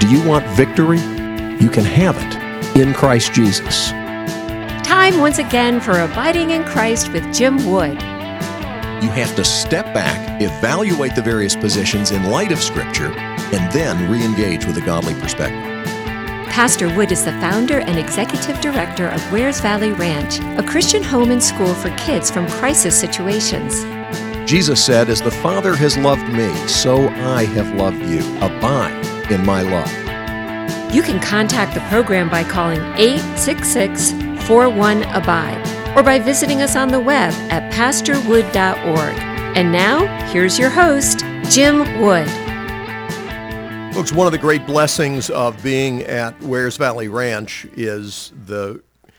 Do you want victory? You can have it in Christ Jesus. Time once again for Abiding in Christ with Jim Wood. You have to step back, evaluate the various positions in light of Scripture, and then re-engage with a godly perspective. Pastor Wood is the founder and executive director of Wares Valley Ranch, a Christian home and school for kids from crisis situations. Jesus said, "As the Father has loved me, so I have loved you. Abide in my love." You can contact the program by calling 866-41-ABIDE or by visiting us on the web at pastorwood.org. And now, here's your host, Jim Wood. Folks, one of the great blessings of being at Wares Valley Ranch is the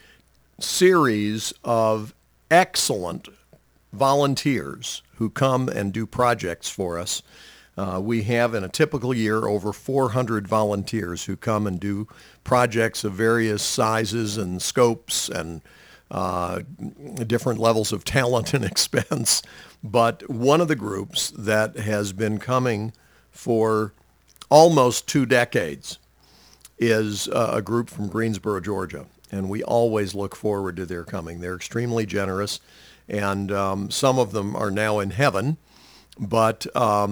series of excellent volunteers who come and do projects for us. We have in a typical year over 400 volunteers who come and do projects of various sizes and scopes and different levels of talent and expense. But one of the groups that has been coming for almost 2 decades is a group from Greensboro, Georgia. And we always look forward to their coming. They're extremely generous. And some of them are now in heaven, but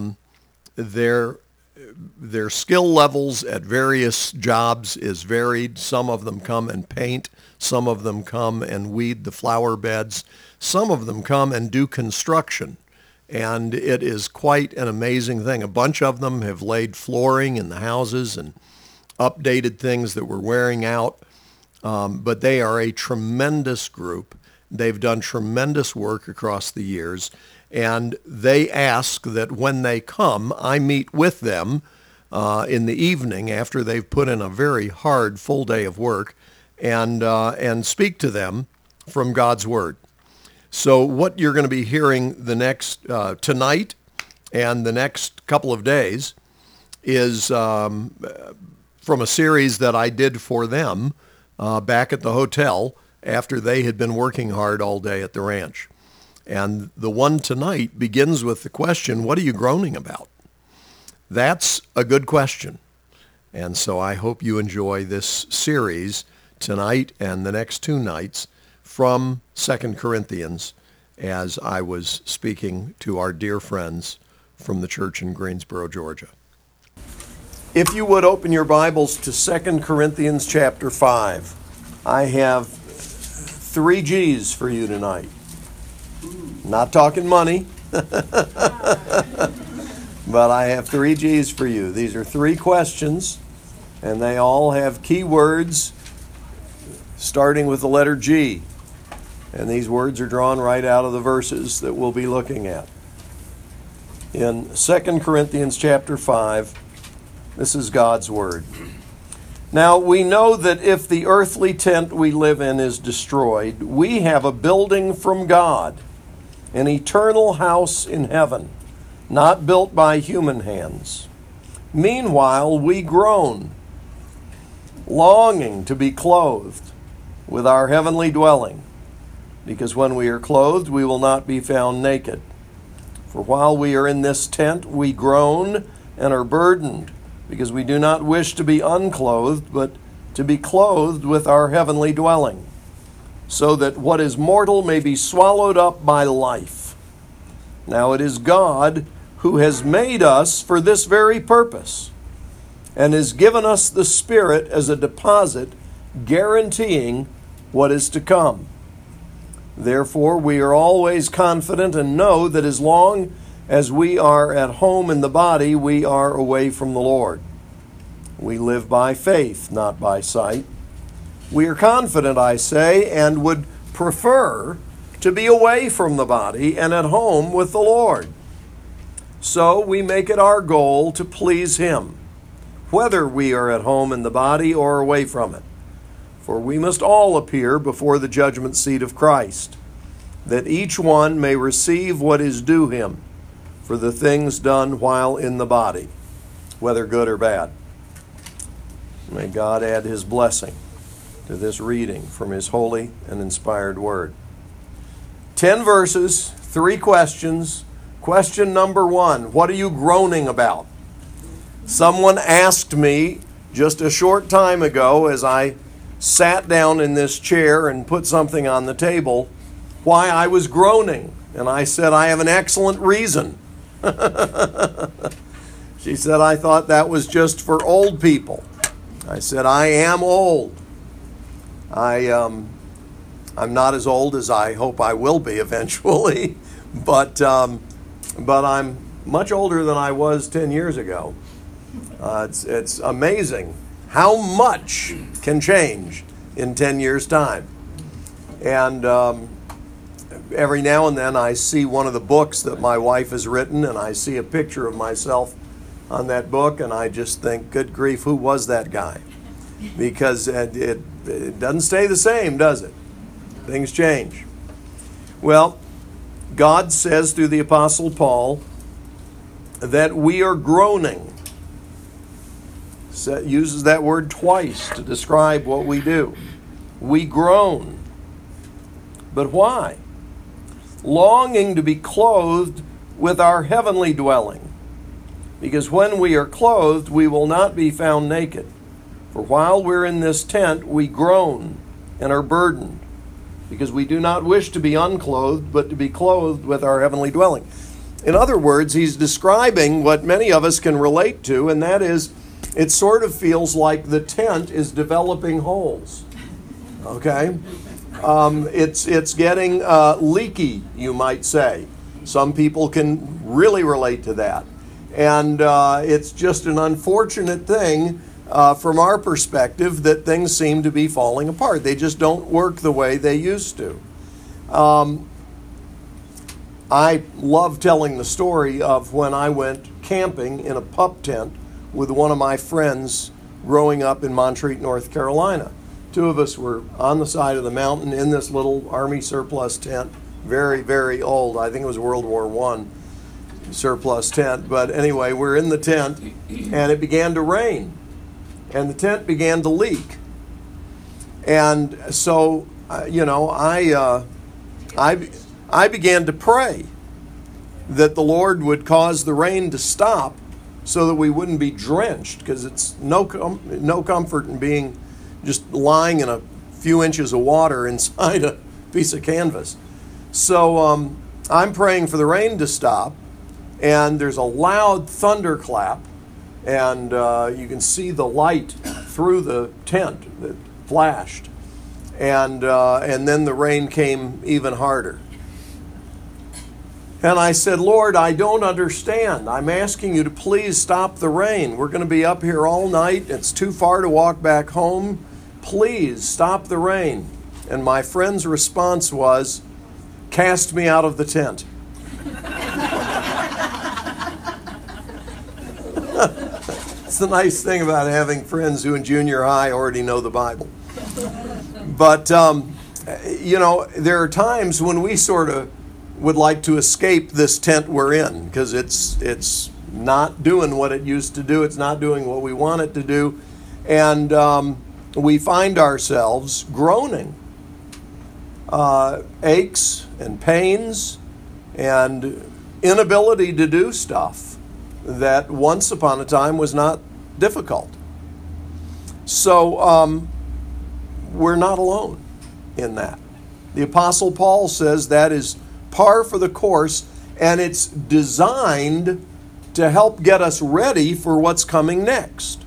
their skill levels at various jobs is varied. Some of them come and paint. Some of them come and weed the flower beds. Some of them come and do construction. And it is quite an amazing thing. A bunch of them have laid flooring in the houses and updated things that were wearing out. But they are a tremendous group. They've done tremendous work across the years, and they ask that when they come, I meet with them in the evening after they've put in a very hard full day of work and speak to them from God's Word. So what you're going to be hearing the next tonight and the next couple of days is from a series that I did for them back at the hotel after they had been working hard all day at the ranch. And the one tonight begins with the question, what are you groaning about? That's a good question. And so I hope you enjoy this series tonight and the next 2 nights from 2 Corinthians as I was speaking to our dear friends from the church in Greensboro, Georgia. If you would open your Bibles to 2 Corinthians chapter 5. I have 3 G's for you tonight. Not talking money, but I have 3 G's for you. These are 3 questions, and they all have key words starting with the letter G. And these words are drawn right out of the verses that we'll be looking at. In 2 Corinthians chapter 5, this is God's Word. Now, we know that if the earthly tent we live in is destroyed, we have a building from God, an eternal house in heaven, not built by human hands. Meanwhile, we groan, longing to be clothed with our heavenly dwelling, because when we are clothed, we will not be found naked. For while we are in this tent, we groan and are burdened, because we do not wish to be unclothed, but to be clothed with our heavenly dwelling, so that what is mortal may be swallowed up by life. Now it is God who has made us for this very purpose, and has given us the Spirit as a deposit, guaranteeing what is to come. Therefore, we are always confident and know that as long as we are at home in the body, we are away from the Lord. We live by faith, not by sight. We are confident, I say, and would prefer to be away from the body and at home with the Lord. So we make it our goal to please Him, whether we are at home in the body or away from it. For we must all appear before the judgment seat of Christ, that each one may receive what is due him for the things done while in the body, whether good or bad. May God add His blessing to this reading from His holy and inspired Word. 10 verses, 3 questions. Question number 1, what are you groaning about? Someone asked me just a short time ago, as I sat down in this chair and put something on the table, why I was groaning. And I said, I have an excellent reason. She said, I thought that was just for old people. I said, I am old. I'm not as old as I hope I will be eventually, but I'm much older than I was 10 years ago. It's amazing how much can change in 10 years' time. And every now and then I see one of the books that my wife has written, and I see a picture of myself on that book, and I just think, good grief, who was that guy? Because it doesn't stay the same, does it? Things change. Well, God says through the Apostle Paul that we are groaning. Uses that word twice to describe what we do. We groan. But why? Longing to be clothed with our heavenly dwelling. Because when we are clothed, we will not be found naked. For while we're in this tent, we groan and are burdened, because we do not wish to be unclothed, but to be clothed with our heavenly dwelling. In other words, he's describing what many of us can relate to, and that is, it sort of feels like the tent is developing holes. Okay? It's getting leaky, you might say. Some people can really relate to that. And it's just an unfortunate thing from our perspective that things seem to be falling apart. They just don't work the way they used to. I love telling the story of when I went camping in a pup tent with one of my friends growing up in Montreat, North Carolina. Two of us were on the side of the mountain in this little Army surplus tent, very, very old. I think it was World War I surplus tent. But anyway, we're in the tent, and it began to rain, and the tent began to leak. And so, I began to pray that the Lord would cause the rain to stop so that we wouldn't be drenched, because it's no comfort in being just lying in a few inches of water inside a piece of canvas. So I'm praying for the rain to stop, and there's a loud thunderclap, and you can see the light through the tent that flashed, and then the rain came even harder. And I said, Lord, I don't understand. I'm asking you to please stop the rain. We're going to be up here all night. It's too far to walk back home. Please stop the rain. And my friend's response was, cast me out of the tent. It's the nice thing about having friends who in junior high already know the Bible. But, there are times when we sort of would like to escape this tent we're in, because it's not doing what it used to do. It's not doing what we want it to do. And we find ourselves groaning. Aches and pains and inability to do stuff that once upon a time was not difficult. So we're not alone in that. The Apostle Paul says that is par for the course, and it's designed to help get us ready for what's coming next.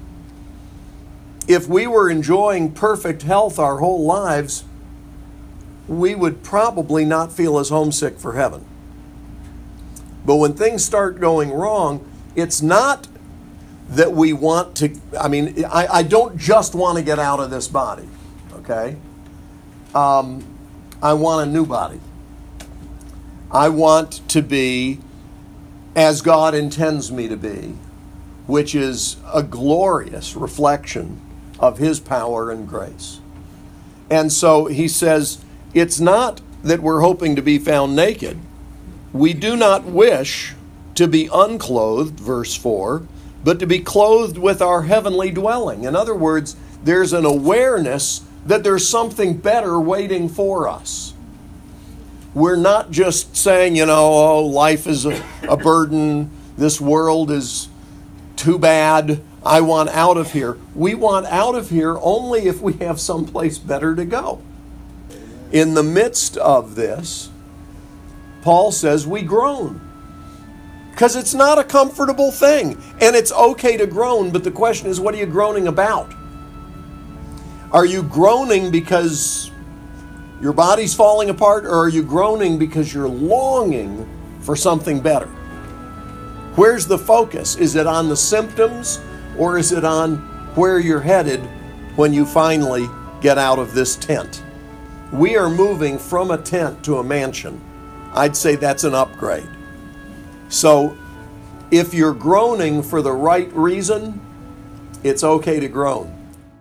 If we were enjoying perfect health our whole lives, we would probably not feel as homesick for heaven. But when things start going wrong, it's not that we want to, I don't just want to get out of this body, okay? I want a new body. I want to be as God intends me to be, which is a glorious reflection of His power and grace. And so he says, it's not that we're hoping to be found naked. We do not wish to be unclothed, verse 4, but to be clothed with our heavenly dwelling. In other words, there's an awareness that there's something better waiting for us. We're not just saying, life is a burden, this world is too bad, I want out of here. We want out of here only if we have someplace better to go. In the midst of this, Paul says we groan. Because it's not a comfortable thing. And it's okay to groan, but the question is, what are you groaning about? Are you groaning because your body's falling apart, or are you groaning because you're longing for something better? Where's the focus? Is it on the symptoms, or is it on where you're headed when you finally get out of this tent? We are moving from a tent to a mansion. I'd say that's an upgrade. So if you're groaning for the right reason, it's okay to groan.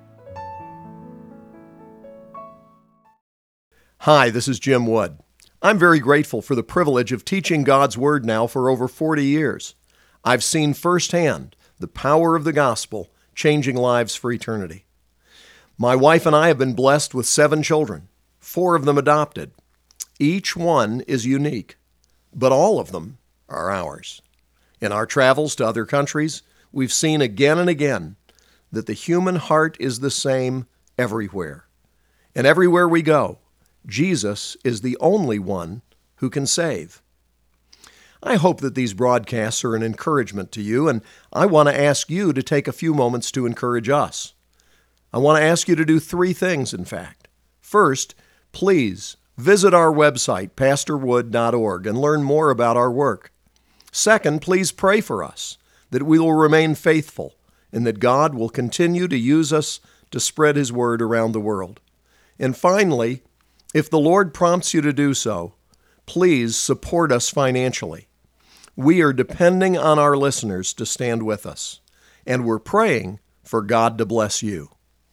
Hi, this is Jim Wood. I'm very grateful for the privilege of teaching God's Word now for over 40 years. I've seen firsthand the power of the gospel changing lives for eternity. My wife and I have been blessed with 7 children, 4 of them adopted. Each one is unique, but all of them are ours. In our travels to other countries, we've seen again and again that the human heart is the same everywhere. And everywhere we go, Jesus is the only one who can save. I hope that these broadcasts are an encouragement to you, and I want to ask you to take a few moments to encourage us. I want to ask you to do 3 things, in fact. First, please visit our website, pastorwood.org, and learn more about our work. Second, please pray for us, that we will remain faithful and that God will continue to use us to spread His word around the world. And finally, if the Lord prompts you to do so, please support us financially. We are depending on our listeners to stand with us, and we're praying for God to bless you.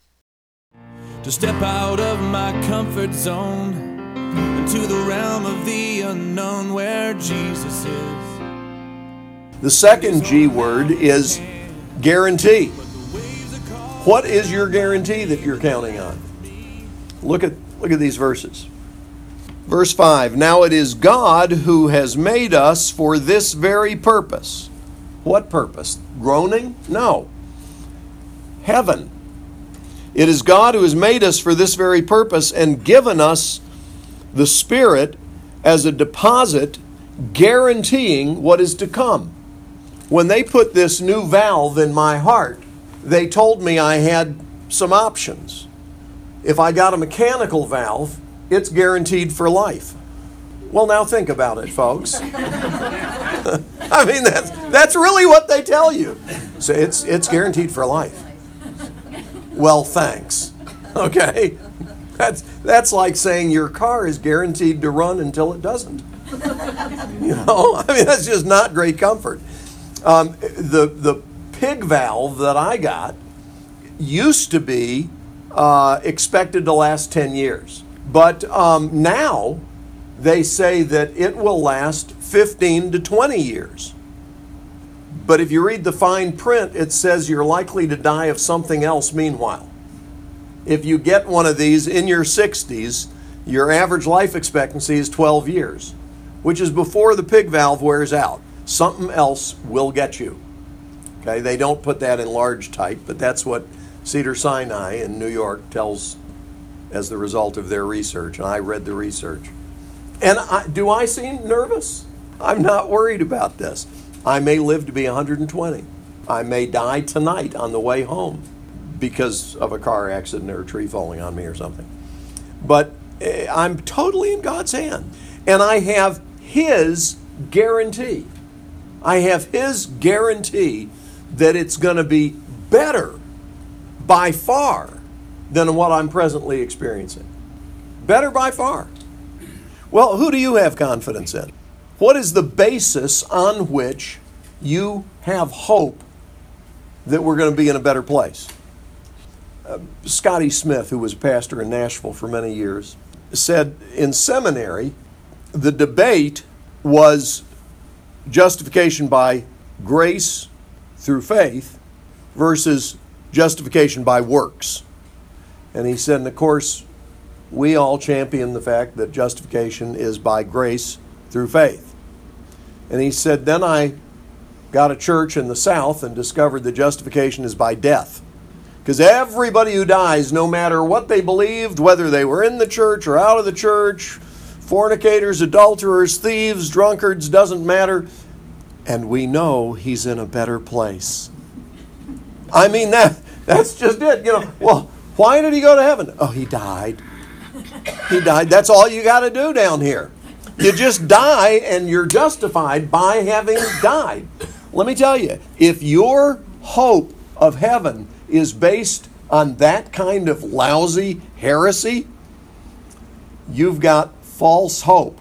To step out of my comfort zone into the realm of the unknown where Jesus is. The second G word is guarantee. What is your guarantee that you're counting on? Look at these verses. Verse 5, now it is God who has made us for this very purpose. What purpose? Groaning? No. Heaven. It is God who has made us for this very purpose and given us the Spirit as a deposit guaranteeing what is to come. When they put this new valve in my heart, they told me I had some options. If I got a mechanical valve, it's guaranteed for life. Well, now think about it, folks. I mean, that's really what they tell you. So it's guaranteed for life. Well, thanks. Okay? That's like saying your car is guaranteed to run until it doesn't. You know, I mean, that's just not great comfort. The pig valve that I got used to be expected to last 10 years. But now they say that it will last 15 to 20 years. But if you read the fine print, it says you're likely to die of something else meanwhile. If you get one of these in your 60s, your average life expectancy is 12 years, which is before the pig valve wears out. Something else will get you. Okay, they don't put that in large type, but that's what Cedars-Sinai in New York tells as the result of their research, and I read the research. And do I seem nervous? I'm not worried about this. I may live to be 120. I may die tonight on the way home because of a car accident or a tree falling on me or something. But I'm totally in God's hand. And I have His guarantee. I have His guarantee that it's going to be better by far than what I'm presently experiencing. Better by far. Well, who do you have confidence in? What is the basis on which you have hope that we're going to be in a better place? Scotty Smith, who was a pastor in Nashville for many years, said in seminary, the debate was justification by grace through faith versus justification by works. And he said, and of course, we all champion the fact that justification is by grace through faith. And he said, then I got a church in the South and discovered that justification is by death. Because everybody who dies, no matter what they believed, whether they were in the church or out of the church, fornicators, adulterers, thieves, drunkards, doesn't matter. And we know he's in a better place. I mean, that's just it. Well, why did he go to heaven? Oh, he died. He died. That's all you got to do down here. You just die and you're justified by having died. Let me tell you, if your hope of heaven is based on that kind of lousy heresy, you've got false hope.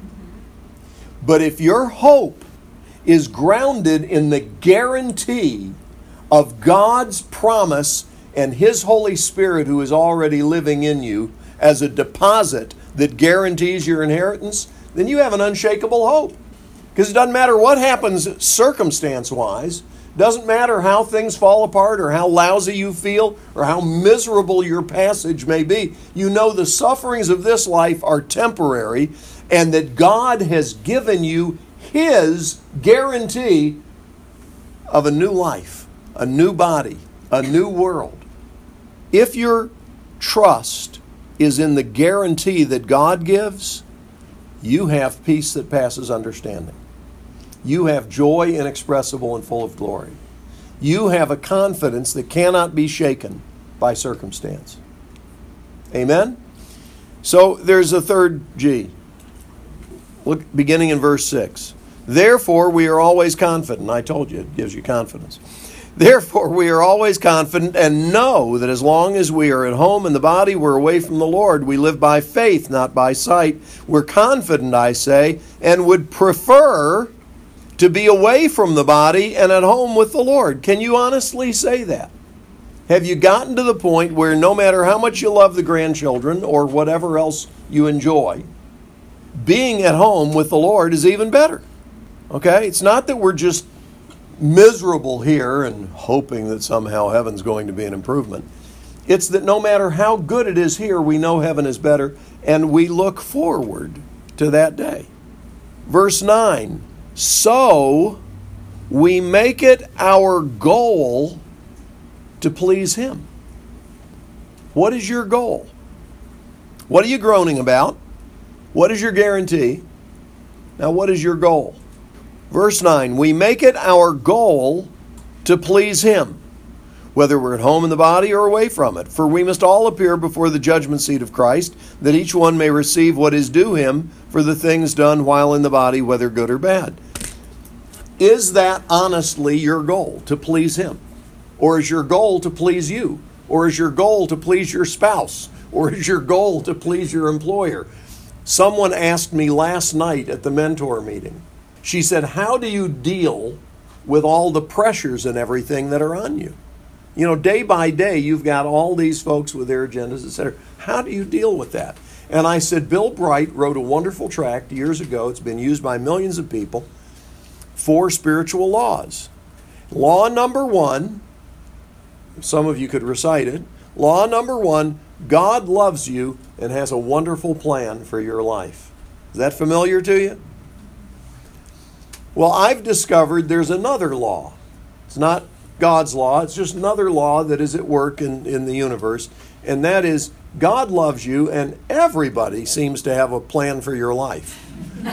But if your hope is grounded in the guarantee of God's promise and His Holy Spirit who is already living in you as a deposit that guarantees your inheritance, then you have an unshakable hope. Because it doesn't matter what happens circumstance-wise, doesn't matter how things fall apart or how lousy you feel or how miserable your passage may be. You know the sufferings of this life are temporary and that God has given you His guarantee of a new life, a new body, a new world. If your trust is in the guarantee that God gives, you have peace that passes understanding. You have joy inexpressible and full of glory. You have a confidence that cannot be shaken by circumstance. Amen? So there's a third G. Look, beginning in verse 6. Therefore, we are always confident. I told you, it gives you confidence. Therefore, we are always confident and know that as long as we are at home in the body, we're away from the Lord. We live by faith, not by sight. We're confident, I say, and would prefer to be away from the body and at home with the Lord. Can you honestly say that? Have you gotten to the point where no matter how much you love the grandchildren or whatever else you enjoy, being at home with the Lord is even better? Okay? It's not that we're just miserable here and hoping that somehow heaven's going to be an improvement. It's that no matter how good it is here, we know heaven is better, and we look forward to that day. Verse 9, so we make it our goal to please Him. What is your goal? What are you groaning about? What is your guarantee? Now, what is your goal? Verse 9, we make it our goal to please Him, whether we're at home in the body or away from it. For we must all appear before the judgment seat of Christ, that each one may receive what is due him for the things done while in the body, whether good or bad. Is that honestly your goal, to please Him? Or is your goal to please you? Or is your goal to please your spouse? Or is your goal to please your employer? Someone asked me last night at the mentor meeting, she said, how do you deal with all the pressures and everything that are on you? You know, day by day, you've got all these folks with their agendas, etc. How do you deal with that? And I said, Bill Bright wrote a wonderful tract years ago. It's been used by millions of people. 4 spiritual laws. Law number 1, some of you could recite it. Law number 1, God loves you and has a wonderful plan for your life. Is that familiar to you? Well, I've discovered there's another law. It's not God's law. It's just another law that is at work in the universe. And that is, God loves you and everybody seems to have a plan for your life.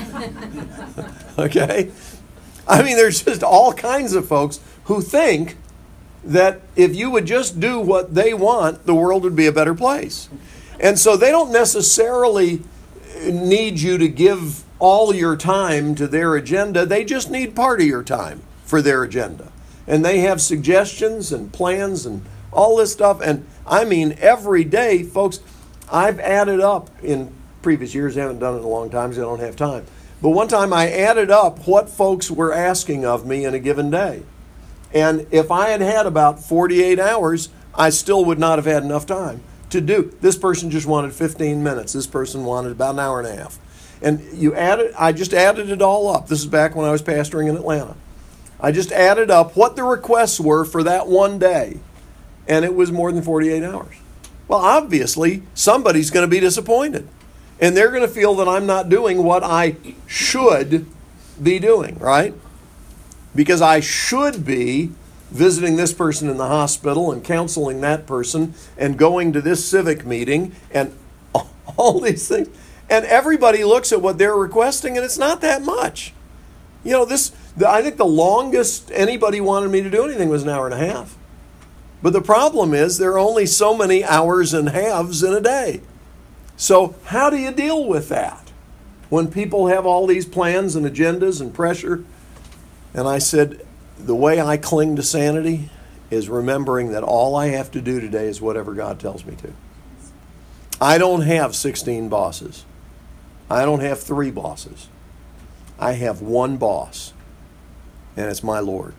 Okay? I mean, there's just all kinds of folks who think that if you would just do what they want, the world would be a better place. And so they don't necessarily need you to give all your time to their agenda. They just need part of your time for their agenda. And they have suggestions and plans and all this stuff. And I mean, every day, folks, I've added up in previous years. I haven't done it in a long time because I don't have time. But one time I added up what folks were asking of me in a given day. And if I had had about 48 hours, I still would not have had enough time to do. This person just wanted 15 minutes. This person wanted about an hour and a half. And I just added it all up. This is back when I was pastoring in Atlanta. I just added up what the requests were for that one day. And it was more than 48 hours. Well, obviously, somebody's going to be disappointed. And they're going to feel that I'm not doing what I should be doing, right? because I should be visiting this person in the hospital and counseling that person and going to this civic meeting and all these things. And everybody looks at what they're requesting, and it's not that much. You know, I think the longest anybody wanted me to do anything was an hour and a half. But the problem is there are only so many hours and halves in a day. So how do you deal with that when people have all these plans and agendas and pressure? And I said, the way I cling to sanity is remembering that all I have to do today is whatever God tells me to. I don't have 16 bosses. I don't have 3 bosses. I have one boss, and it's my Lord.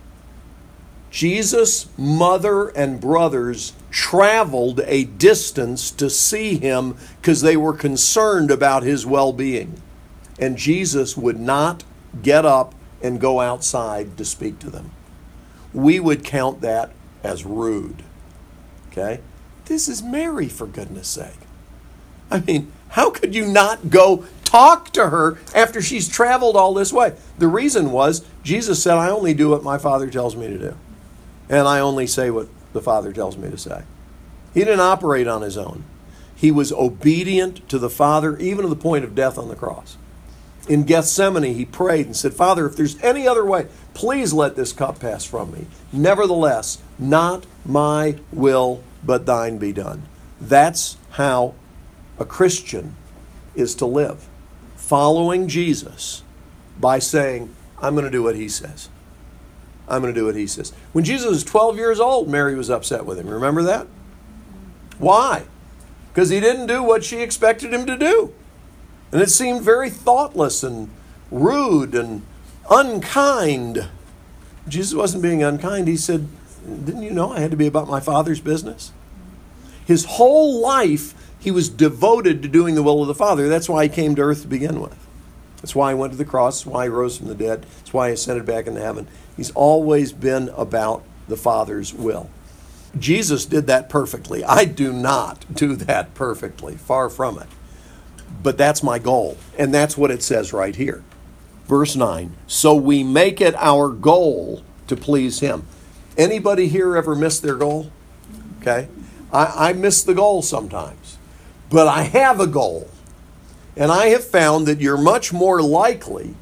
Jesus' mother and brothers traveled a distance to see him because they were concerned about his well-being. And Jesus would not get up and go outside to speak to them. We would count that as rude. Okay? This is Mary, for goodness sake. I mean, how could you not go talk to her after she's traveled all this way? The reason was, Jesus said, I only do what my Father tells me to do. And I only say what the Father tells me to say. He didn't operate on his own. He was obedient to the Father, even to the point of death on the cross. In Gethsemane, he prayed and said, Father, if there's any other way, please let this cup pass from me. Nevertheless, not my will, but thine be done. That's how a Christian is to live. Following Jesus by saying, I'm going to do what he says. I'm going to do what he says. When Jesus was 12 years old, Mary was upset with him. Remember that? Why? Because he didn't do what she expected him to do. And it seemed very thoughtless and rude and unkind. Jesus wasn't being unkind. He said, didn't you know I had to be about my Father's business? His whole life, he was devoted to doing the will of the Father. That's why he came to earth to begin with. That's why he went to the cross. That's why he rose from the dead. That's why he ascended back into heaven. He's always been about the Father's will. Jesus did that perfectly. I do not do that perfectly. Far from it. But that's my goal. And that's what it says right here. Verse 9. So we make it our goal to please him. Anybody here ever miss their goal? Okay. I miss the goal sometimes. But I have a goal. And I have found that you're much more likely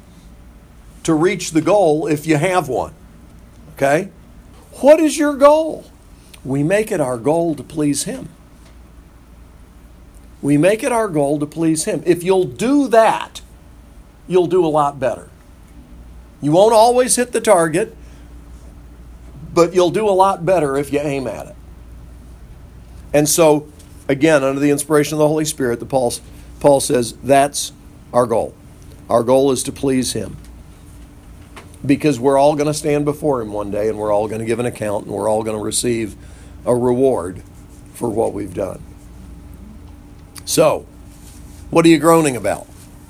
to reach the goal if you have one. Okay? What is your goal? We make it our goal to please him. We make it our goal to please him. If you'll do that, you'll do a lot better. You won't always hit the target, but you'll do a lot better if you aim at it. And so, again, under the inspiration of the Holy Spirit, Paul says that's our goal. Our goal is to please him. Because we're all going to stand before him one day, and we're all going to give an account, and we're all going to receive a reward for what we've done. So, what are you groaning about?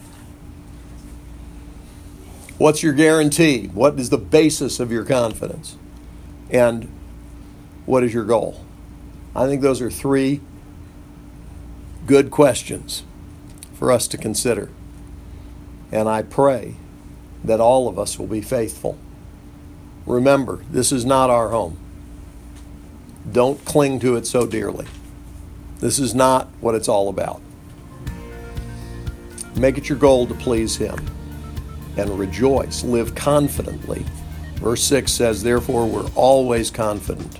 What's your guarantee? What is the basis of your confidence? And what is your goal? I think those are 3 good questions for us to consider. And I pray that all of us will be faithful. Remember, this is not our home. Don't cling to it so dearly. This is not what it's all about. Make it your goal to please him and rejoice. Live confidently. Verse 6 says, therefore, we're always confident.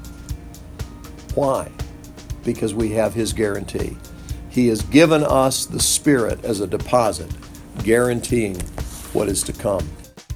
Why? Because we have his guarantee. He has given us the Spirit as a deposit, guaranteeing what is to come.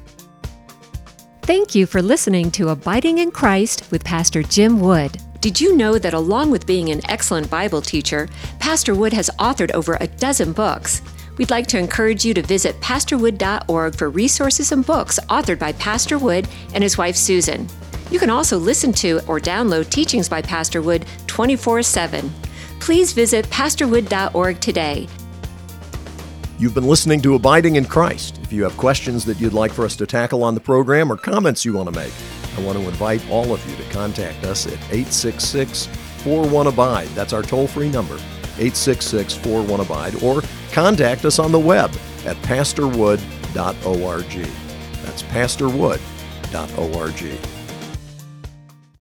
Thank you for listening to Abiding in Christ with Pastor Jim Wood. Did you know that along with being an excellent Bible teacher, Pastor Wood has authored over a dozen books? We'd like to encourage you to visit pastorwood.org for resources and books authored by Pastor Wood and his wife Susan. You can also listen to or download teachings by Pastor Wood 24/7. Please visit pastorwood.org today. You've been listening to Abiding in Christ. If you have questions that you'd like for us to tackle on the program or comments you want to make, I want to invite all of you to contact us at 866-41-ABIDE. That's our toll-free number, 866-41-ABIDE, or contact us on the web at pastorwood.org. That's pastorwood.org. www.abidingin.org.